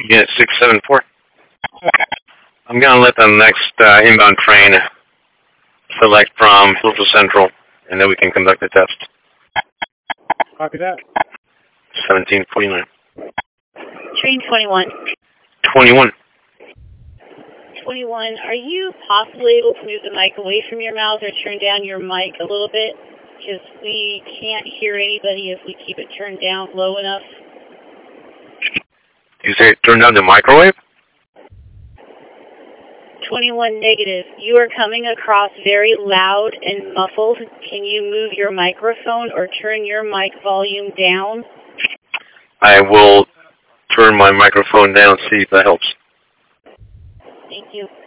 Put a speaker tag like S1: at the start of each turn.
S1: Unit 674. I'm going to let the next inbound train select from Louisville Central, and then we can conduct the test.
S2: Copy that.
S1: 1749.
S3: Train 21.
S1: 21.
S3: 21, are you possibly able to move the mic away from your mouth or turn down your mic a little bit? Because we can't hear anybody if we keep it turned down low enough.
S1: You say turn down the microwave?
S3: 21 negative. You are coming across very loud and muffled. Can you move your microphone or turn your mic volume down?
S1: I will turn my microphone down, see if that helps.
S3: Thank you.